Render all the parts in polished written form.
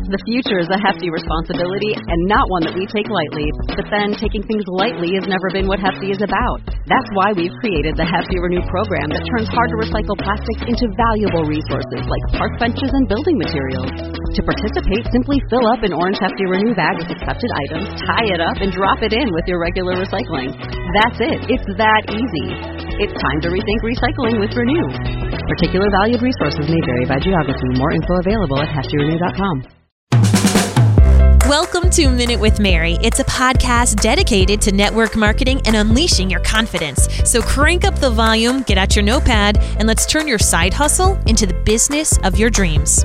The future is a hefty responsibility and not one that we take lightly. But then, taking things lightly has never been what Hefty is about. That's why we've created the Hefty Renew program that turns hard-to-recycle plastics into valuable resources like park benches and building materials. To participate, simply fill up an orange Hefty Renew bag with accepted items, tie it up, and drop it in with your regular recycling. That's it. It's that easy. It's time to rethink recycling with Renew. Particular valued resources may vary by geography. More info available at heftyrenew.com. Welcome to Minute with Mary. It's a podcast dedicated to network marketing and unleashing your confidence. So crank up the volume, get out your notepad, and let's turn your side hustle into the business of your dreams.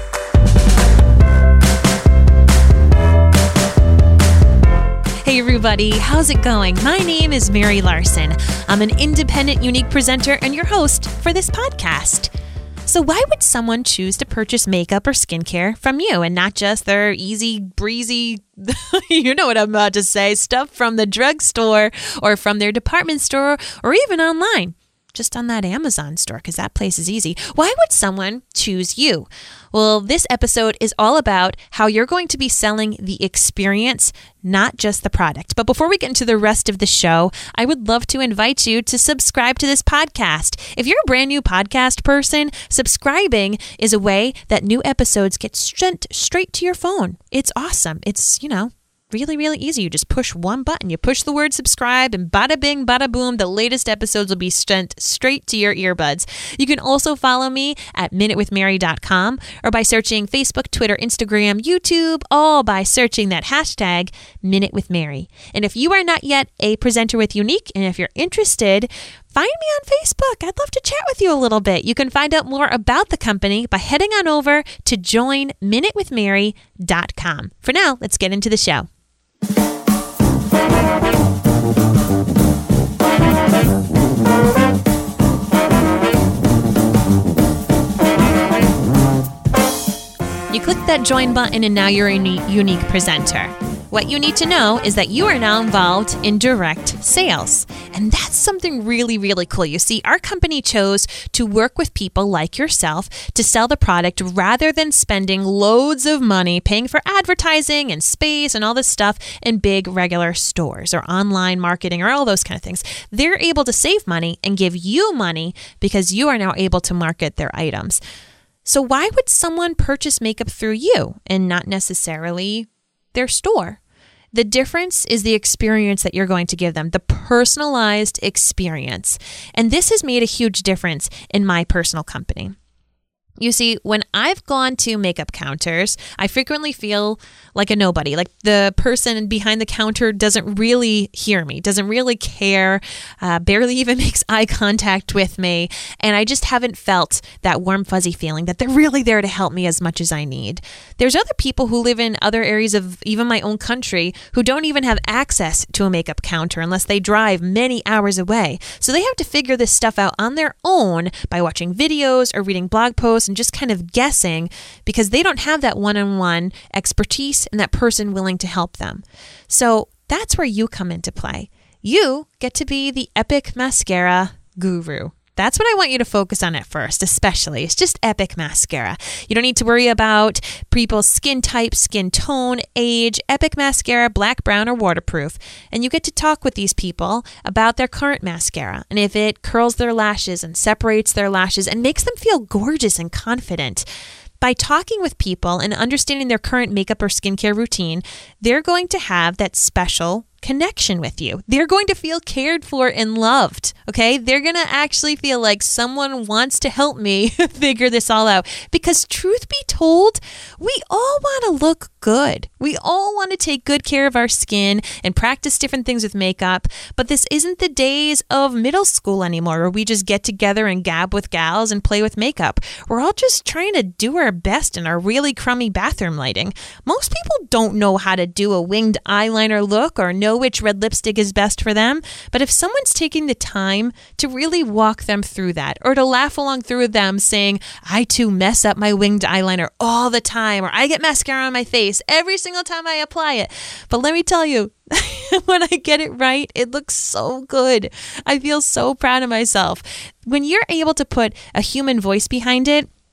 Hey everybody, how's it going? My name is Mary Larson. I'm an independent, unique presenter and your host for this podcast. So why would someone choose to purchase makeup or skincare from you and not just their easy, breezy, you know what I'm about to say, stuff from the drugstore or from their department store or even online? Just on that Amazon store, because that place is easy. Why would someone choose you? Well, this episode is all about how you're going to be selling the experience, not just the product. But before we get into the rest of the show, I would love to invite you to subscribe to this podcast. If you're a brand new podcast person, subscribing is a way that new episodes get sent straight to your phone. It's awesome. It's, really, really easy. You just push one button. You push the word subscribe and bada bing, bada boom, the latest episodes will be sent straight to your earbuds. You can also follow me at minutewithmary.com or by searching Facebook, Twitter, Instagram, YouTube, all by searching that hashtag Minute with Mary. And if you are not yet a presenter with Unique, and if you're interested, find me on Facebook. I'd love to chat with you a little bit. You can find out more about the company by heading on over to joinminutewithmary.com. For now, let's get into the show. You click that join button and now you're a unique presenter. What you need to know is that you are now involved in direct sales. And that's something really, really cool. You see, our company chose to work with people like yourself to sell the product rather than spending loads of money paying for advertising and space and all this stuff in big regular stores or online marketing or all those kind of things. They're able to save money and give you money because you are now able to market their items. So why would someone purchase makeup through you and not necessarily their store? The difference is the experience that you're going to give them, the personalized experience. And this has made a huge difference in my personal company. You see, when I've gone to makeup counters, I frequently feel like a nobody, like the person behind the counter doesn't really hear me, doesn't really care, barely even makes eye contact with me. And I just haven't felt that warm, fuzzy feeling that they're really there to help me as much as I need. There's other people who live in other areas of even my own country who don't even have access to a makeup counter unless they drive many hours away. So they have to figure this stuff out on their own by watching videos or reading blog posts and just kind of guessing because they don't have that one-on-one expertise and that person willing to help them. So that's where you come into play. You get to be the Epic Mascara guru. That's what I want you to focus on at first, especially. It's just Epic Mascara. You don't need to worry about people's skin type, skin tone, age. Epic Mascara, black, brown, or waterproof. And you get to talk with these people about their current mascara and if it curls their lashes and separates their lashes and makes them feel gorgeous and confident. By talking with people and understanding their current makeup or skincare routine, they're going to have that special connection with you. They're going to feel cared for and loved, okay? They're going to actually feel like someone wants to help me figure this all out. Because truth be told, we all want to look good. We all want to take good care of our skin and practice different things with makeup. But this isn't the days of middle school anymore where we just get together and gab with gals and play with makeup. We're all just trying to do our best in our really crummy bathroom lighting. Most people don't know how to do a winged eyeliner look or know which red lipstick is best for them. But if someone's taking the time to really walk them through that or to laugh along through with them saying, I too mess up my winged eyeliner all the time, or I get mascara on my face every single time I apply it. But let me tell you, when I get it right, it looks so good. I feel so proud of myself. When you're able to put a human voice behind it,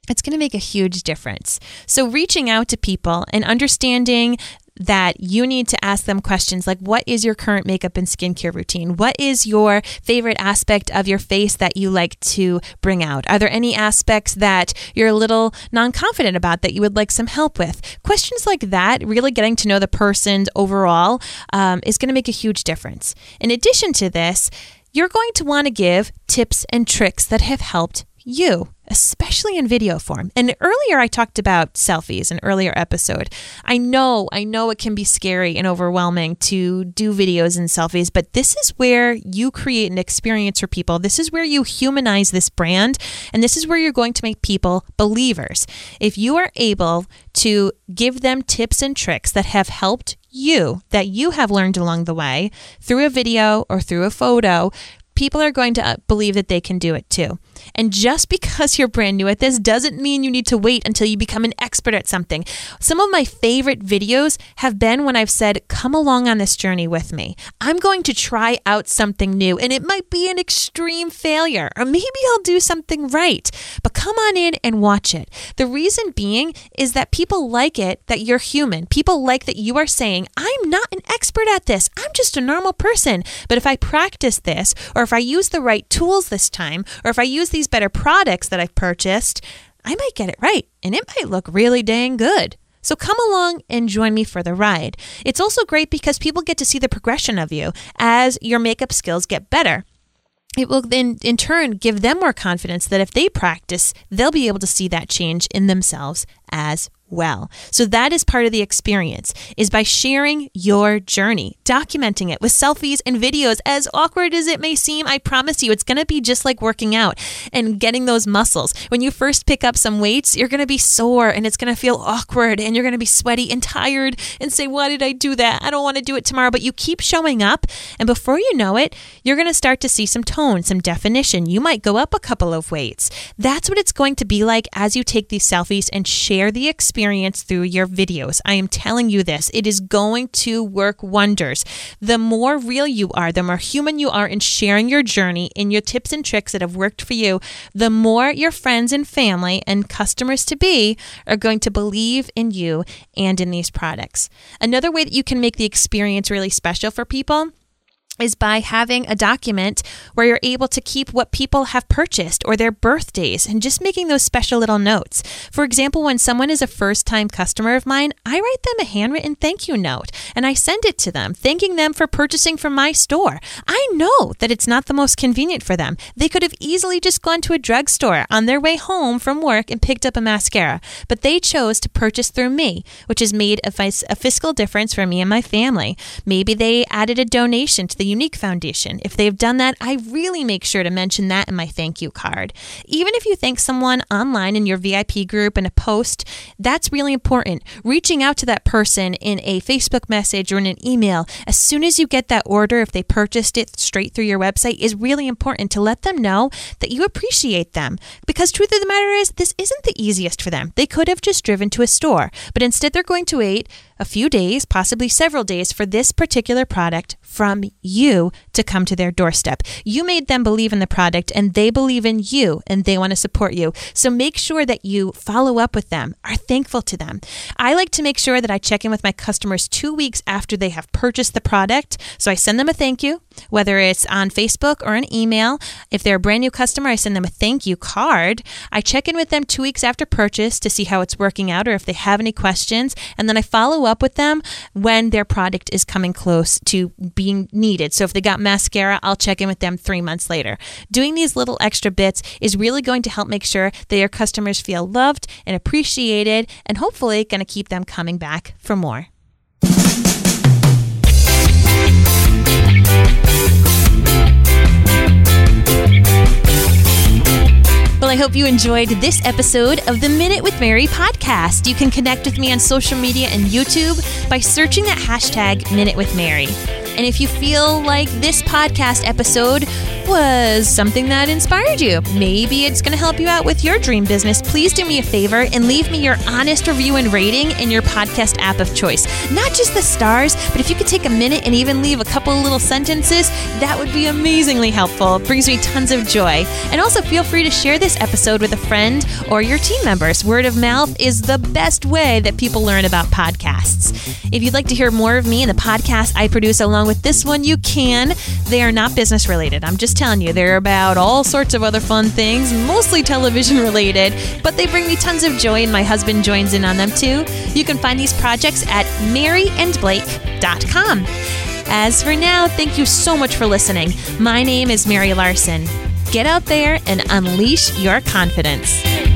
it's going to make a huge difference. So reaching out to people and understanding that you need to ask them questions like, what is your current makeup and skincare routine? What is your favorite aspect of your face that you like to bring out? Are there any aspects that you're a little non-confident about that you would like some help with? Questions like that, really getting to know the person overall, is going to make a huge difference. In addition to this, you're going to want to give tips and tricks that have helped you, especially in video form. And earlier I talked about selfies, an earlier episode. I know it can be scary and overwhelming to do videos and selfies, but this is where you create an experience for people. This is where you humanize this brand, and this is where you're going to make people believers. If you are able to give them tips and tricks that have helped you, that you have learned along the way through a video or through a photo, people are going to believe that they can do it too. And just because you're brand new at this doesn't mean you need to wait until you become an expert at something. Some of my favorite videos have been when I've said, come along on this journey with me. I'm going to try out something new, and it might be an extreme failure, or maybe I'll do something right, but come on in and watch it. The reason being is that people like it, that you're human. People like that you are saying, I'm not an expert at this. I'm just a normal person. But if I practice this, or if I use the right tools this time, or if I use these better products that I've purchased, I might get it right, and it might look really dang good. So come along and join me for the ride. It's also great because people get to see the progression of you as your makeup skills get better. It will then, in turn, give them more confidence that if they practice, they'll be able to see that change in themselves as well. So that is part of the experience, is by sharing your journey, documenting it with selfies and videos. As awkward as it may seem, I promise you, it's going to be just like working out and getting those muscles. When you first pick up some weights, you're going to be sore and it's going to feel awkward and you're going to be sweaty and tired and say, why did I do that? I don't want to do it tomorrow. But you keep showing up, and before you know it, you're going to start to see some tone, some definition. You might go up a couple of weights. That's what it's going to be like as you take these selfies and share the experience through your videos. I am telling you this. It is going to work wonders. The more real you are, the more human you are in sharing your journey and your tips and tricks that have worked for you, the more your friends and family and customers to be are going to believe in you and in these products. Another way that you can make the experience really special for people is by having a document where you're able to keep what people have purchased or their birthdays and just making those special little notes. For example, when someone is a first-time customer of mine, I write them a handwritten thank you note and I send it to them, thanking them for purchasing from my store. I know that it's not the most convenient for them. They could have easily just gone to a drugstore on their way home from work and picked up a mascara, but they chose to purchase through me, which has made a fiscal difference for me and my family. Maybe they added a donation to the Unique Foundation. If they've done that, I really make sure to mention that in my thank you card. Even if you thank someone online in your VIP group in a post, that's really important. Reaching out to that person in a Facebook message or in an email as soon as you get that order, if they purchased it straight through your website, is really important to let them know that you appreciate them. Because truth of the matter is, this isn't the easiest for them. They could have just driven to a store, but instead they're going to wait a few days, possibly several days, for this particular product from you to come to their doorstep. You made them believe in the product and they believe in you and they want to support you. So make sure that you follow up with them, are thankful to them. I like to make sure that I check in with my customers 2 weeks after they have purchased the product. So I send them a thank you, whether it's on Facebook or an email. If they're a brand new customer, I send them a thank you card. I check in with them 2 weeks after purchase to see how it's working out or if they have any questions. And then I follow up with them when their product is coming close to being needed. So if they got mascara, I'll check in with them 3 months later. Doing these little extra bits is really going to help make sure that your customers feel loved and appreciated, and hopefully going to keep them coming back for more. Well, I hope you enjoyed this episode of the Minute with Mary podcast. You can connect with me on social media and YouTube by searching that hashtag Minute with Mary. And if you feel like this podcast episode was something that inspired you. Maybe it's going to help you out with your dream business. Please do me a favor and leave me your honest review and rating in your podcast app of choice. Not just the stars, but if you could take a minute and even leave a couple of little sentences, that would be amazingly helpful. It brings me tons of joy. And also feel free to share this episode with a friend or your team members. Word of mouth is the best way that people learn about podcasts. If you'd like to hear more of me and the podcast I produce along with this one, you can. They are not business related. I'm just telling you, they're about all sorts of other fun things, mostly television related, but they bring me tons of joy and my husband joins in on them too. You can find these projects at maryandblake.com. As for now, thank you so much for listening. My name is Mary Larson. Get out there and unleash your confidence.